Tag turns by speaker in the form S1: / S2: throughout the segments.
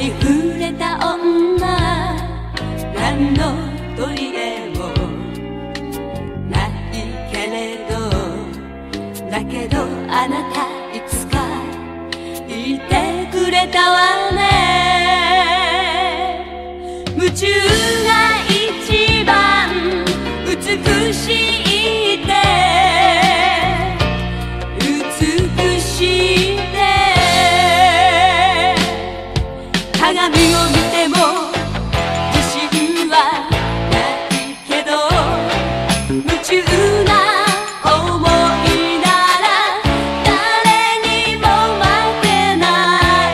S1: に触れた女、何の取り柄もないけれど、だけどあなたいつかいてくれたわね。夢中が一番美しいって、美しいって鏡を見ても自信はないけど、夢中な想いなら誰にも負けない。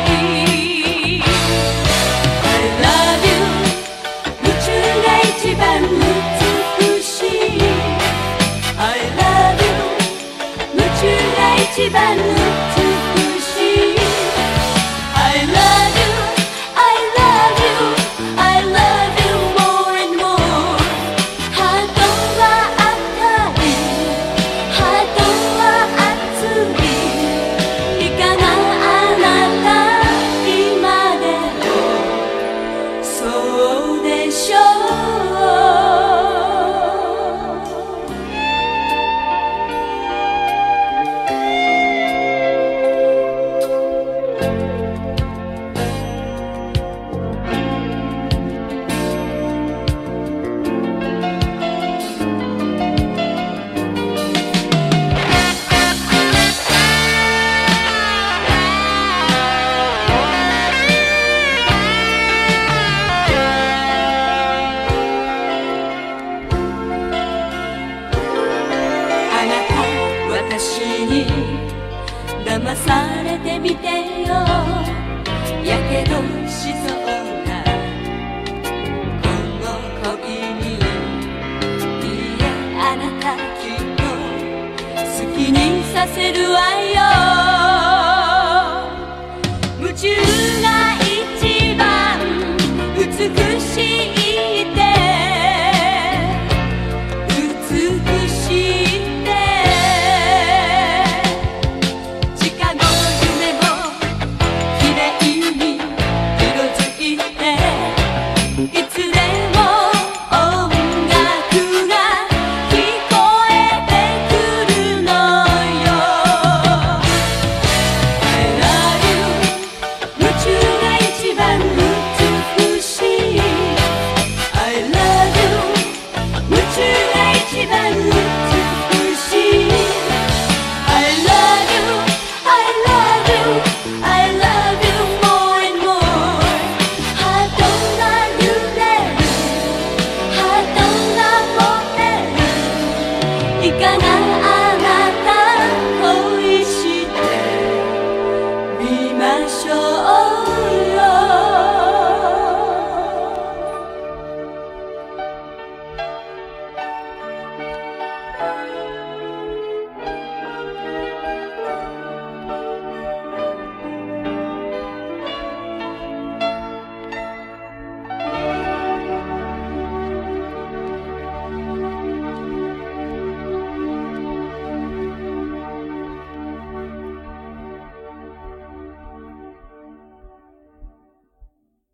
S1: I love you 夢中が一番美しい。 I love you 夢中が一番美しい。私に騙されてみてよ。やけどしそうなこの恋に、いいえあなたきっと好きにさせるわよ。